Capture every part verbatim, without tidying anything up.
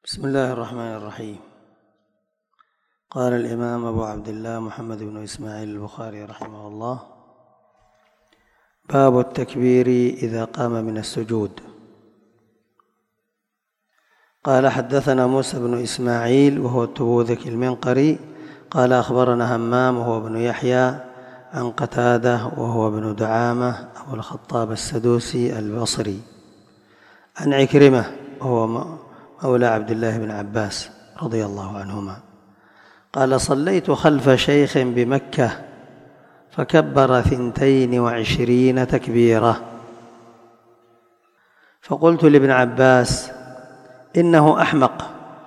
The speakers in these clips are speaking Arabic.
بسم الله الرحمن الرحيم. قال الإمام أبو عبد الله محمد بن إسماعيل البخاري رحمه الله: باب التكبير إذا قام من السجود. قال: حدثنا موسى بن إسماعيل وهو التبوذكي المنقري قال: أخبرنا همام وهو ابن يحيى عن قتادة وهو ابن دعامة أبو الخطاب السدوسي البصري عن عكرمة وهو مولى عبد الله بن عباس رضي الله عنهما قال: صليت خلف شيخ بمكة فكبر ثنتين وعشرين تكبيرة، فقلت لابن عباس: إنه أحمق.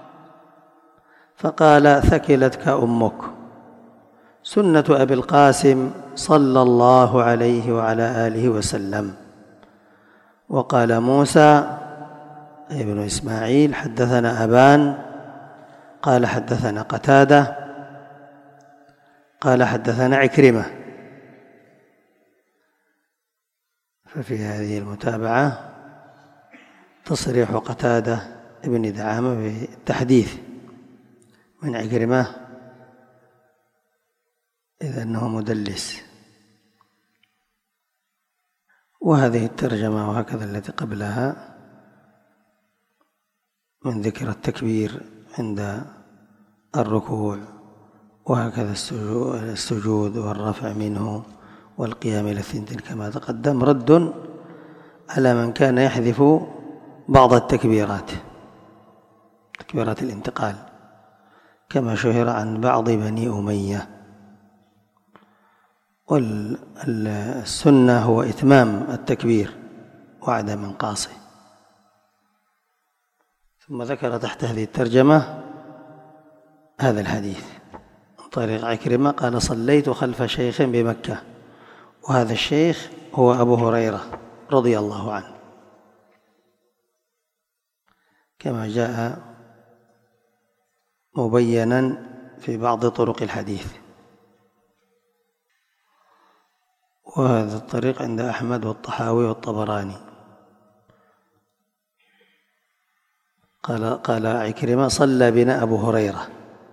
فقال: ثكلتك أمك، سنة أبي القاسم صلى الله عليه وعلى آله وسلم. وقال موسى ابن إسماعيل: حدثنا أبان قال: حدثنا قتادة قال: حدثنا عكرمة. ففي هذه المتابعة تصريح قتادة ابن دعامة بالتحديث من عكرمة إذ أنه مدلس. وهذه الترجمة وهكذا التي قبلها من ذكر التكبير عند الركوع، وهكذا السجود والرفع منه والقيام إلى الثنتين كما تقدم، رد على من كان يحذف بعض التكبيرات، تكبيرات الانتقال، كما شهر عن بعض بني أمية. والسنة هو إتمام التكبير وعدم انقاصه. ثم ذكر تحت هذه الترجمة هذا الحديث من طريق عكرمة قال: صليت خلف شيخ بمكة، وهذا الشيخ هو أبو هريرة رضي الله عنه كما جاء مبينا في بعض طرق الحديث. وهذا الطريق عند أحمد والطحاوي والطبراني. قال قال عكرمة: صلى بنا أبو هريرة.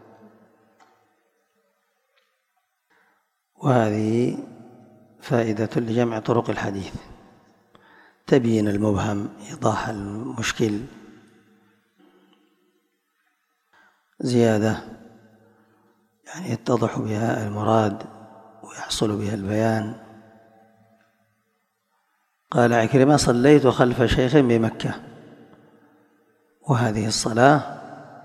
وهذه فائدة لجمع طرق الحديث، تبيين المبهم، إيضاح المشكل، زيادة يعني يتضح بها المراد ويحصل بها البيان. قال عكرمة: صليت خلف شيخ بمكة، وهذه الصلاة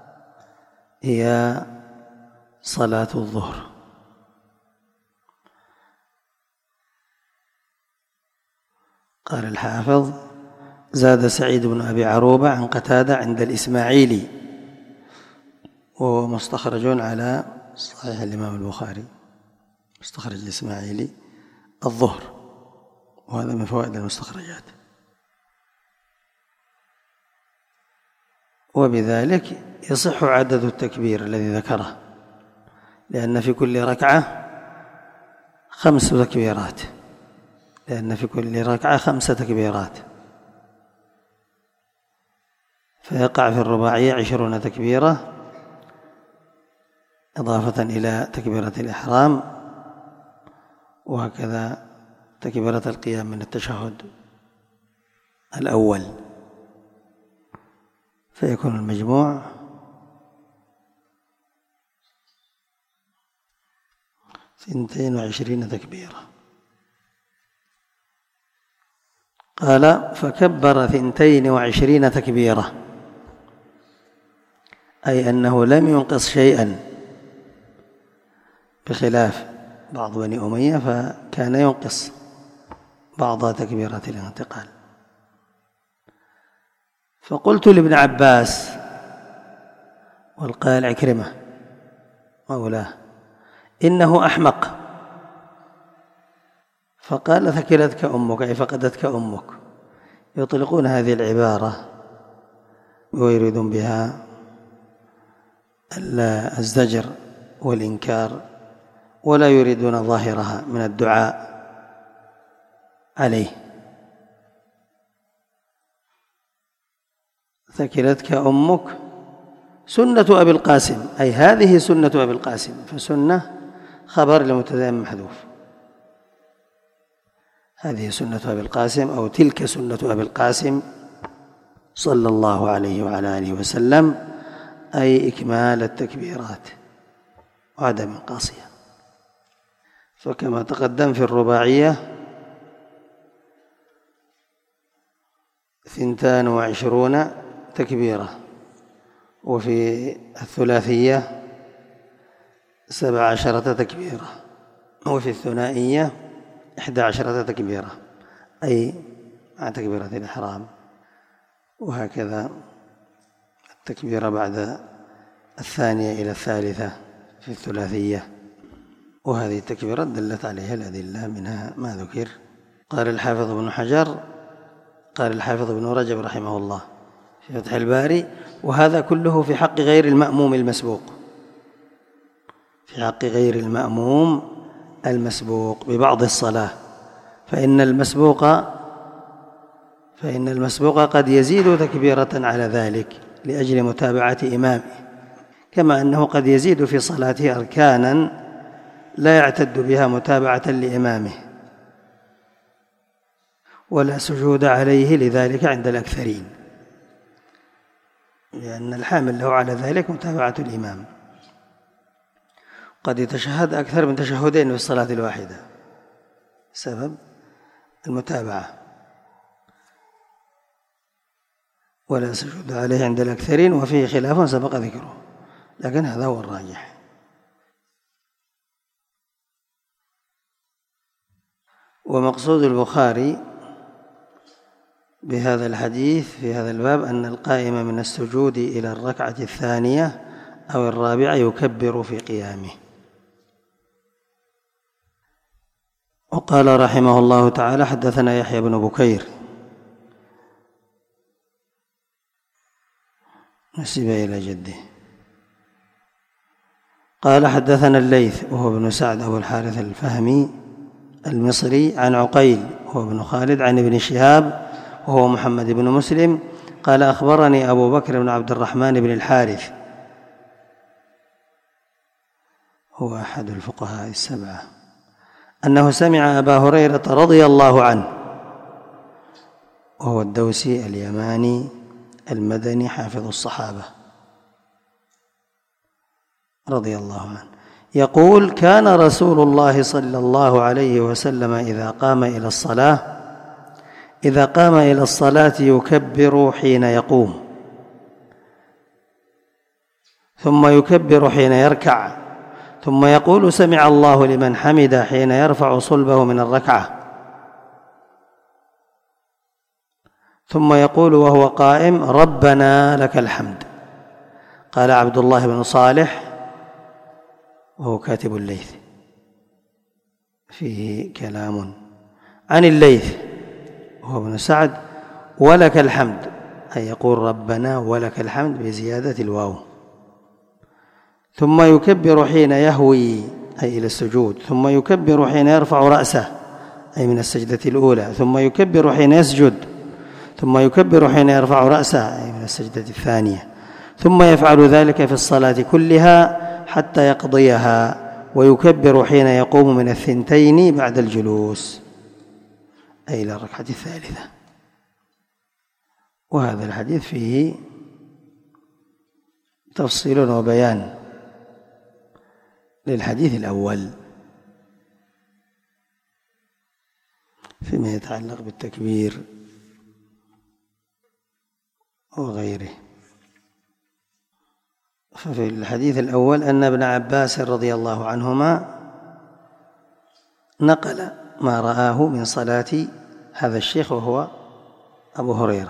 هي صلاة الظهر. قال الحافظ: زاد سعيد بن أبي عروبة عن قتادة عند الإسماعيلي، وهو مستخرج على صحيح الإمام البخاري، مستخرج الإسماعيلي الظهر، وهذا من فوائد المستخرجات. وبذلك يصح عدد التكبير الذي ذكره، لأن في كل ركعة خمس تكبيرات لأن في كل ركعة خمس تكبيرات فيقع في الرباعية عشرون تكبيرة، إضافة إلى تكبيرة الإحرام، وهكذا تكبيرة القيام من التشهد الأول، فيكون المجموع اثنتين وعشرين تكبيرة. قال: فكبر ثنتين وعشرين تكبيرة، أي أنه لم ينقص شيئا، بخلاف بعض بني أمية فكان ينقص بعض تكبيرات الانتقال. فقلت لابن عباس، والقال عكرمة مولاه: إنه أحمق. فقال: ثكلتك أمك، أي فقدتك أمك. يطلقون هذه العبارة ويريدون بها الزجر والإنكار، ولا يريدون ظاهرها من الدعاء عليه. ثكلتك أمك سنة أبي القاسم أي هذه سنة أبي القاسم، فسنة خبر لمبتدأ محذوف، هذه سنة أبي القاسم أو تلك سنة أبي القاسم صلى الله عليه وعلى آله وسلم، أي إكمال التكبيرات وعدم القاصية. فكما تقدم في الرباعية ثنتان وعشرون تكبيرة، وفي الثلاثية سبع عشرة تكبيرة، وفي الثنائية إحدى عشرة تكبيرة أي مع تكبيرة الإحرام، وهكذا التكبيرة بعد الثانية إلى الثالثة في الثلاثية، وهذه التكبيرات دلت عليها الأدلة، منها ما ذكر. قال الحافظ ابن حجر قال الحافظ ابن رجب رحمه الله في فتح الباري: وهذا كله في حق غير المأموم المسبوق، في حق غير المأموم المسبوق ببعض الصلاة، فإن المسبوق فإن المسبوق قد يزيد تكبيرة على ذلك لأجل متابعة إمامه، كما أنه قد يزيد في صلاته أركانا لا يعتد بها متابعة لإمامه، ولا سجود عليه لذلك عند الأكثرين، لأن الحامل له على ذلك متابعة الإمام. قد يتشهد أكثر من تشهدين في الصلاة الواحدة سبب المتابعة، ولا سجود عليه عند الأكثرين، وفيه خلاف سبق ذكره، لكن هذا هو الراجح. ومقصود البخاري بهذا الحديث في هذا الباب أن القائم من السجود إلى الركعة الثانية أو الرابعة يكبر في قيامه. وقال رحمه الله تعالى: حدثنا يحيى بن بكير نسب إلى جده قال: حدثنا الليث وهو ابن سعد أبو الحارث الفهمي المصري عن عقيل وهو ابن خالد عن ابن شهاب وهو محمد بن مسلم قال: أخبرني أبو بكر بن عبد الرحمن بن الحارث هو أحد الفقهاء السبعة أنه سمع أبا هريرة رضي الله عنه وهو الدوسي اليماني المدني حافظ الصحابة رضي الله عنه يقول: كان رسول الله صلى الله عليه وسلم إذا قام إلى الصلاة إذا قام إلى الصلاة يكبر حين يقوم، ثم يكبر حين يركع، ثم يقول: سمع الله لمن حمده حين يرفع صلبه من الركعة، ثم يقول وهو قائم: ربنا لك الحمد. قال عبد الله بن صالح وهو كاتب الليث فيه كلام عن الليث وهو ابن سعد: ولك الحمد، أي يقول ربنا ولك الحمد بزيادة الواو. ثم يكبر حين يهوي أي إلى السجود، ثم يكبر حين يرفع رأسه أي من السجدة الأولى، ثم يكبر حين يسجد، ثم يكبر حين يرفع رأسه أي من السجدة الثانية، ثم يفعل ذلك في الصلاة كلها حتى يقضيها، ويكبر حين يقوم من الثنتين بعد الجلوس أي إلى الركعة الثالثة. وهذا الحديث فيه تفصيل وبيان للحديث الأول فيما يتعلق بالتكبير وغيره. ففي الحديث الأول أن ابن عباس رضي الله عنهما نقل ما رآه من صلاة هذا الشيخ وهو أبو هريرة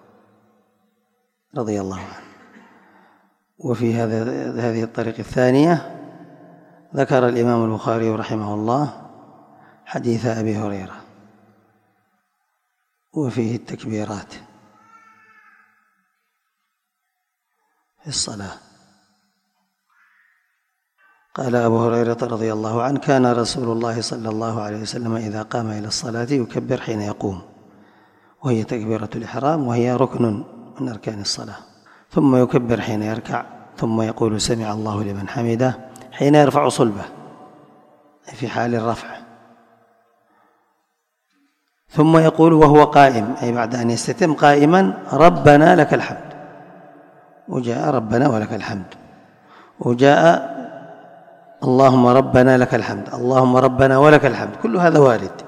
رضي الله عنه. وفي هذا هذه الطريق الثانية ذكر الإمام البخاري رحمه الله حديث أبي هريرة وفيه التكبيرات في الصلاة. قال أبو هريرة رضي الله عنه: كان رسول الله صلى الله عليه وسلم إذا قام إلى الصلاة يكبر حين يقوم، وهي تكبيرة الإحرام وهي ركن من أركان الصلاة، ثم يكبر حين يركع، ثم يقول سمع الله لمن حمده حين يرفع صلبه في حال الرفع، ثم يقول وهو قائم أي بعد أن يستتم قائما ربنا لك الحمد، وجاء ربنا ولك الحمد، وجاء اللهم ربنا لك الحمد، اللهم ربنا ولك الحمد، كل هذا وارد.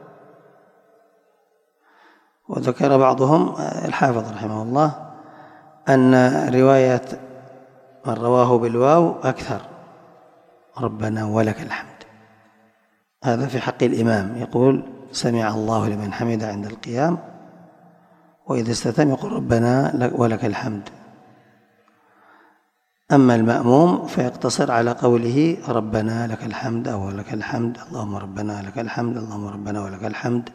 وذكر بعضهم الحافظ رحمه الله أن رواية من رواه بالواو أكثر، ربنا ولك الحمد، هذا في حق الإمام يقول سمع الله لمن حمد عند القيام، وإذا استتم يقول ربنا ولك الحمد. أما المأموم فيقتصر على قوله ربنا لك الحمد أو لك الحمد، اللهم ربنا لك الحمد، اللهم ربنا ولك الحمد،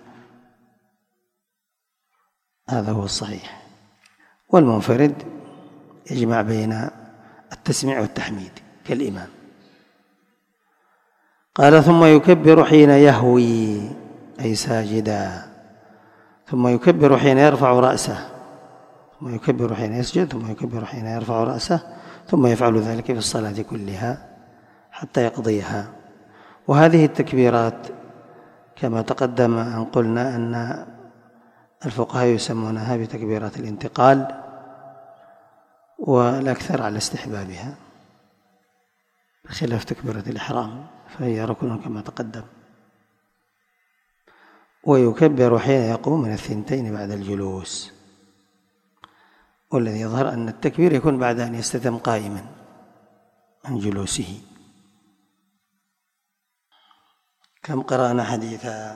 هذا هو الصحيح. والمنفرد يجمع بين التسميع والتحميد كالإمام. قال ثم يكبر حين يهوي أي ساجدا، ثم يكبر حين يرفع رأسه، ثم يكبر حين يسجد، ثم يكبر حين يرفع رأسه، ثم يفعل ذلك في الصلاة كلها حتى يقضيها. وهذه التكبيرات كما تقدم أن قلنا أن الفقهاء يسمونها بتكبيرات الانتقال، والأكثر على استحبابها بخلاف تكبيرة الإحرام فهي ركن كما تقدم. ويكبر حين يقوم من الثنتين بعد الجلوس، والذي يظهر أن التكبير يكون بعد أن يستتم قائما عن جلوسه. كم قرأنا حديثا؟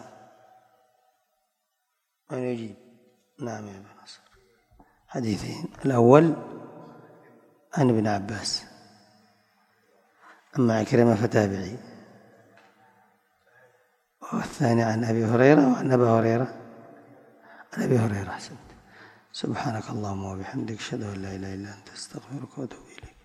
من يجيب؟ نعم يا ابن نصر. حديثين، الأول عن ابن عباس، أما عكرمة فتابعي، والثاني عن أبي هريرة وعن أبي هريرة عن أبي هريرة. أحسنت. سبحانك اللهم وبحمدك أشهد أن لا إله إلا أنت أستغفرك وأتوب إليك.